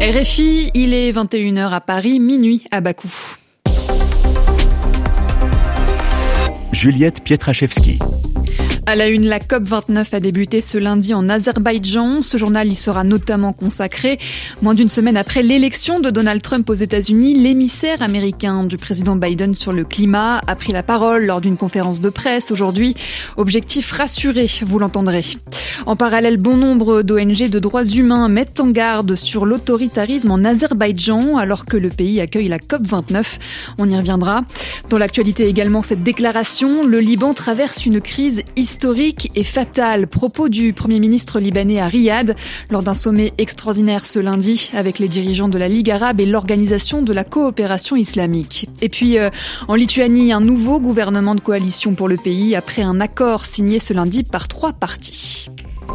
RFI, il est 21h à Paris, minuit à Bakou. Juliette Pietraszewski. À la une, la COP29 a débuté ce lundi en Azerbaïdjan. Ce journal y sera notamment consacré. Moins d'une semaine après l'élection de Donald Trump aux États-Unis, l'émissaire américain du président Biden sur le climat a pris la parole lors d'une conférence de presse aujourd'hui. Objectif rassuré, vous l'entendrez. En parallèle, bon nombre d'ONG de droits humains mettent en garde sur l'autoritarisme en Azerbaïdjan alors que le pays accueille la COP29. On y reviendra. Dans l'actualité également, cette déclaration, le Liban traverse une crise historique et fatale. Propos du Premier ministre libanais à Riyad lors d'un sommet extraordinaire ce lundi avec les dirigeants de la Ligue arabe et l'Organisation de la coopération islamique. Et puis en Lituanie, un nouveau gouvernement de coalition pour le pays après un accord signé ce lundi par 3 partis.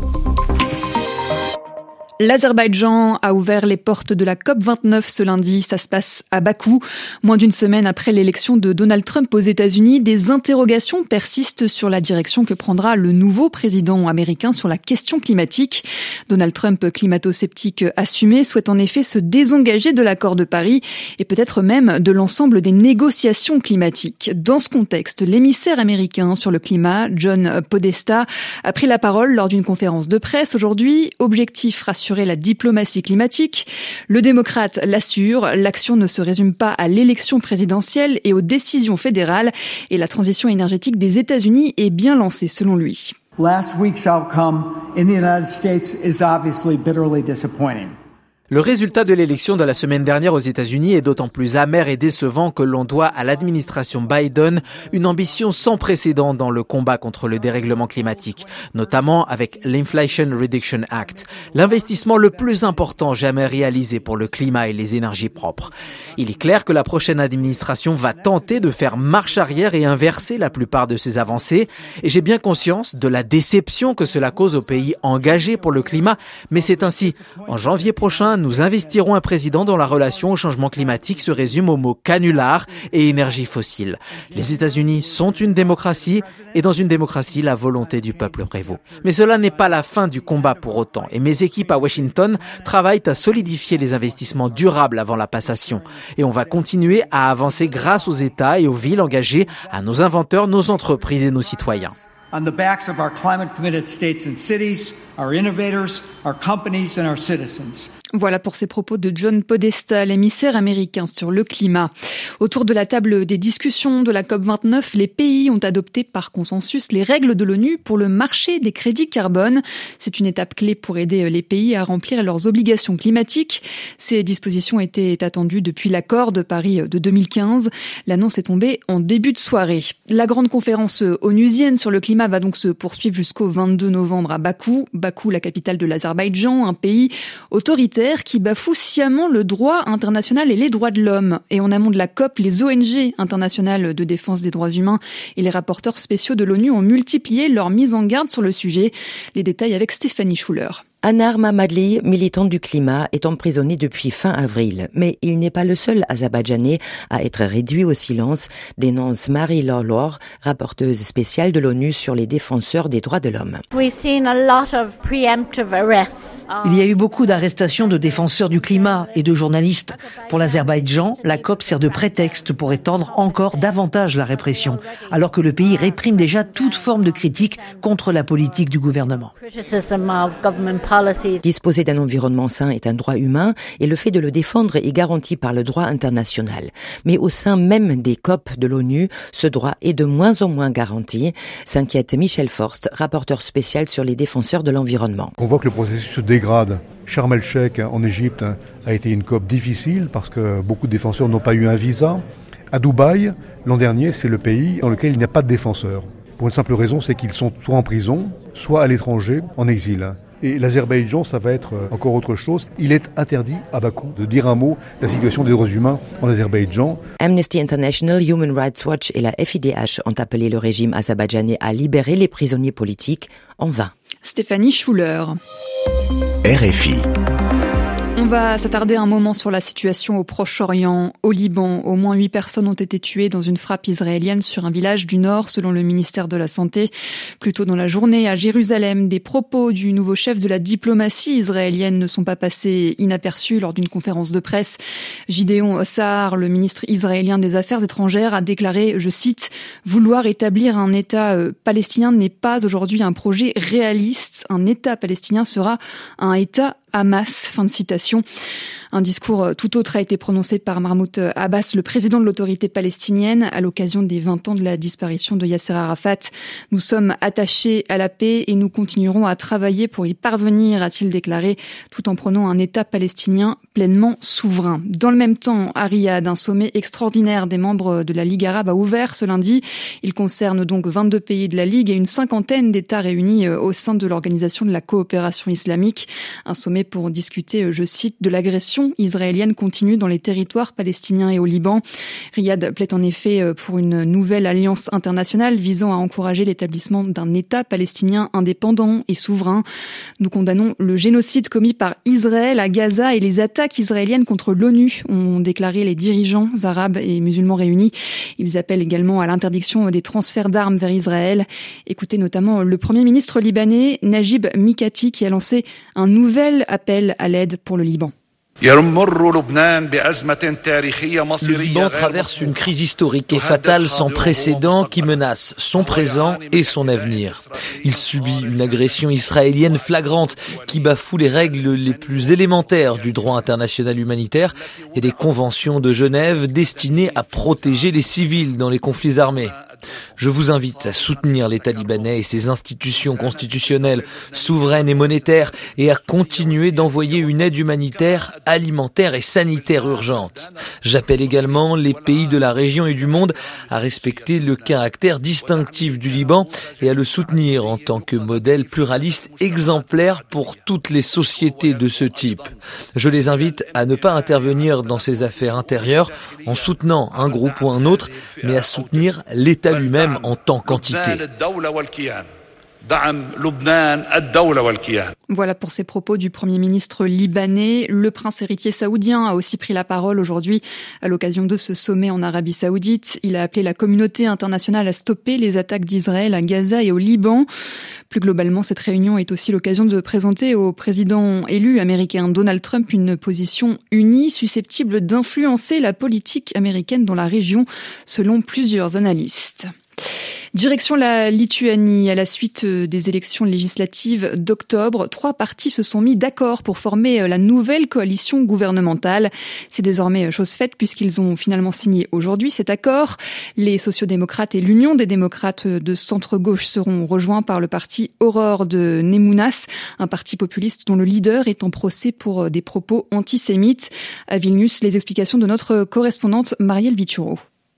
L'Azerbaïdjan a ouvert les portes de la COP29 ce lundi. Ça se passe à Bakou. Moins d'une semaine après l'élection de Donald Trump aux États-Unis, des interrogations persistent sur la direction que prendra le nouveau président américain sur la question climatique. Donald Trump, climato-sceptique assumé, souhaite en effet se désengager de l'accord de Paris et peut-être même de l'ensemble des négociations climatiques. Dans ce contexte, l'émissaire américain sur le climat, John Podesta, a pris la parole lors d'une conférence de presse aujourd'hui. Objectif rassurer la diplomatie climatique. Le démocrate l'assure, l'action ne se résume pas à l'élection présidentielle et aux décisions fédérales et la transition énergétique des États-Unis est bien lancée selon lui. Last week's outcome in the United States is obviously bitterly disappointing. Le résultat de l'élection de la semaine dernière aux États-Unis est d'autant plus amer et décevant que l'on doit à l'administration Biden une ambition sans précédent dans le combat contre le dérèglement climatique, notamment avec l'Inflation Reduction Act, l'investissement le plus important jamais réalisé pour le climat et les énergies propres. Il est clair que la prochaine administration va tenter de faire marche arrière et inverser la plupart de ces avancées, et j'ai bien conscience de la déception que cela cause aux pays engagés pour le climat, mais c'est ainsi. En janvier prochain, nous investirons un président dont la relation au changement climatique se résume aux mots canular et énergie fossile. Les États-Unis sont une démocratie et dans une démocratie, la volonté du peuple prévaut. Mais cela n'est pas la fin du combat pour autant et mes équipes à Washington travaillent à solidifier les investissements durables avant la passation. Et on va continuer à avancer grâce aux États et aux villes engagées, à nos inventeurs, nos entreprises et nos citoyens. On the backs of our climate-committed states and cities, our innovators, our companies and our citizens. Voilà pour ces propos de John Podesta, l'émissaire américain sur le climat. Autour de la table des discussions de la COP29, les pays ont adopté par consensus les règles de l'ONU pour le marché des crédits carbone. C'est une étape clé pour aider les pays à remplir leurs obligations climatiques. Ces dispositions étaient attendues depuis l'accord de Paris de 2015. L'annonce est tombée en début de soirée. La grande conférence onusienne sur le climat va donc se poursuivre jusqu'au 22 novembre à Bakou. Bakou, la capitale de l'Azerbaïdjan, un pays autoritaire qui bafoue sciemment le droit international et les droits de l'homme. Et en amont de la COP, les ONG internationales de défense des droits humains et les rapporteurs spéciaux de l'ONU ont multiplié leur mise en garde sur le sujet. Les détails avec Stéphanie Schuller. Anar Mammadli, militant du climat, est emprisonné depuis fin avril. Mais il n'est pas le seul Azerbaïdjanais à être réduit au silence, dénonce Marie Lawlor, rapporteuse spéciale de l'ONU sur les défenseurs des droits de l'homme. Il y a eu beaucoup d'arrestations de défenseurs du climat et de journalistes. Pour l'Azerbaïdjan, la COP sert de prétexte pour étendre encore davantage la répression, alors que le pays réprime déjà toute forme de critique contre la politique du gouvernement. Disposer d'un environnement sain est un droit humain et le fait de le défendre est garanti par le droit international. Mais au sein même des COP de l'ONU, ce droit est de moins en moins garanti, s'inquiète Michel Forst, rapporteur spécial sur les défenseurs de l'environnement. On voit que le processus se dégrade. Sharm el-Sheikh en Égypte a été une COP difficile parce que beaucoup de défenseurs n'ont pas eu un visa. À Dubaï, l'an dernier, c'est le pays dans lequel il n'y a pas de défenseurs. Pour une simple raison, c'est qu'ils sont soit en prison, soit à l'étranger, en exil. Et l'Azerbaïdjan, ça va être encore autre chose. Il est interdit à Bakou de dire un mot de la situation des droits humains en Azerbaïdjan. Amnesty International, Human Rights Watch et la FIDH ont appelé le régime azerbaïdjanais à libérer les prisonniers politiques en vain. Stéphanie Schuller. RFI. On va s'attarder un moment sur la situation au Proche-Orient, au Liban. Au moins 8 personnes ont été tuées dans une frappe israélienne sur un village du Nord, selon le ministère de la Santé. Plus tôt dans la journée, à Jérusalem, des propos du nouveau chef de la diplomatie israélienne ne sont pas passés inaperçus lors d'une conférence de presse. Gideon Sa'ar, le ministre israélien des Affaires étrangères, a déclaré, je cite, « Vouloir établir un État palestinien n'est pas aujourd'hui un projet réaliste. Un État palestinien sera un État Hamas », fin de citation. Un discours tout autre a été prononcé par Mahmoud Abbas, le président de l'autorité palestinienne, à l'occasion des 20 ans de la disparition de Yasser Arafat. « Nous sommes attachés à la paix et nous continuerons à travailler pour y parvenir », a-t-il déclaré, tout en prônant un État palestinien pleinement souverain. Dans le même temps, à Riyad, un sommet extraordinaire des membres de la Ligue arabe a ouvert ce lundi. Il concerne donc 22 pays de la Ligue et une cinquantaine d'États réunis au sein de l'Organisation de la coopération islamique. Un sommet pour discuter, je cite, de l'agression israélienne continue dans les territoires palestiniens et au Liban. Riyad plaide en effet pour une nouvelle alliance internationale visant à encourager l'établissement d'un État palestinien indépendant et souverain. Nous condamnons le génocide commis par Israël à Gaza et les attaques israéliennes contre l'ONU, ont déclaré les dirigeants arabes et musulmans réunis. Ils appellent également à l'interdiction des transferts d'armes vers Israël. Écoutez notamment le Premier ministre libanais, Najib Mikati, qui a lancé un nouvel appel à l'aide pour le Liban. Le Liban traverse une crise historique et fatale sans précédent qui menace son présent et son avenir. Il subit une agression israélienne flagrante qui bafoue les règles les plus élémentaires du droit international humanitaire et des conventions de Genève destinées à protéger les civils dans les conflits armés. Je vous invite à soutenir l'État libanais et ses institutions constitutionnelles, souveraines et monétaires, et à continuer d'envoyer une aide humanitaire, alimentaire et sanitaire urgente. J'appelle également les pays de la région et du monde à respecter le caractère distinctif du Liban et à le soutenir en tant que modèle pluraliste exemplaire pour toutes les sociétés de ce type. Je les invite à ne pas intervenir dans ces affaires intérieures en soutenant un groupe ou un autre, mais à soutenir l'État lui-même en tant qu'entité. Voilà pour ces propos du Premier ministre libanais. Le prince héritier saoudien a aussi pris la parole aujourd'hui à l'occasion de ce sommet en Arabie saoudite. Il a appelé la communauté internationale à stopper les attaques d'Israël à Gaza et au Liban. Plus globalement, cette réunion est aussi l'occasion de présenter au président élu américain Donald Trump une position unie susceptible d'influencer la politique américaine dans la région, selon plusieurs analystes. Direction la Lituanie, à la suite des élections législatives d'octobre, 3 partis se sont mis d'accord pour former la nouvelle coalition gouvernementale. C'est désormais chose faite puisqu'ils ont finalement signé aujourd'hui cet accord. Les sociodémocrates et l'Union des démocrates de centre-gauche seront rejoints par le parti Aurore de Nemunas, un parti populiste dont le leader est en procès pour des propos antisémites. À Vilnius, les explications de notre correspondante Marielle Vituro.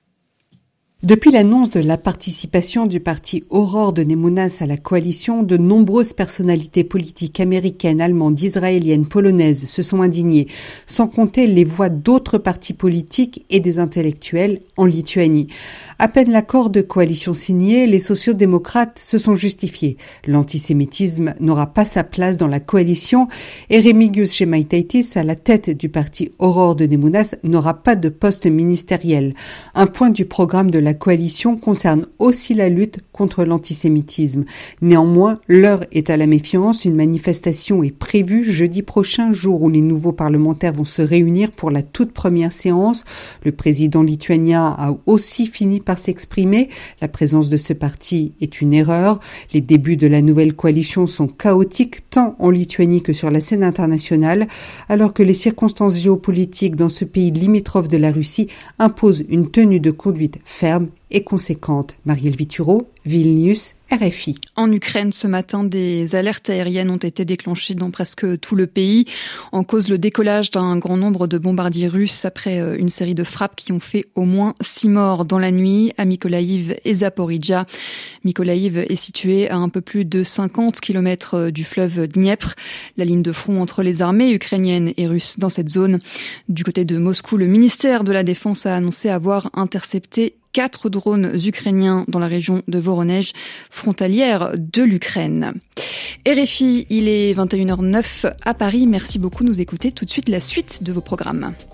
Depuis l'annonce de la participation du parti Aurore de Nemunas à la coalition, de nombreuses personnalités politiques américaines, allemandes, israéliennes, polonaises se sont indignées, sans compter les voix d'autres partis politiques et des intellectuels en Lituanie. À peine l'accord de coalition signé, les sociodémocrates se sont justifiés. L'antisémitisme n'aura pas sa place dans la coalition et Remigius Žemaitaitis, à la tête du parti Aurore de Nemunas, n'aura pas de poste ministériel. Un point du programme de la coalition concerne aussi la lutte contre l'antisémitisme. Néanmoins, l'heure est à la méfiance. Une manifestation est prévue jeudi prochain, jour où les nouveaux parlementaires vont se réunir pour la toute première séance. Le président lituanien a aussi fini par s'exprimer. La présence de ce parti est une erreur. Les débuts de la nouvelle coalition sont chaotiques tant en Lituanie que sur la scène internationale, alors que les circonstances géopolitiques dans ce pays limitrophe de la Russie imposent une tenue de conduite ferme et conséquente. Marielle Vituro, Vilnius, RFI. En Ukraine, ce matin, des alertes aériennes ont été déclenchées dans presque tout le pays. En cause, le décollage d'un grand nombre de bombardiers russes après une série de frappes qui ont fait au moins 6 morts dans la nuit à Mykolaiv et Zaporijia. Mykolaiv est situé à un peu plus de 50 km du fleuve Dniepr, la ligne de front entre les armées ukrainiennes et russes dans cette zone. Du côté de Moscou, le ministère de la Défense a annoncé avoir intercepté 4 drones drones ukrainiens dans la région de Voronej, frontalière de l'Ukraine. RFI, il est 21h09 à Paris. Merci beaucoup de nous écouter. Tout de suite, la suite de vos programmes.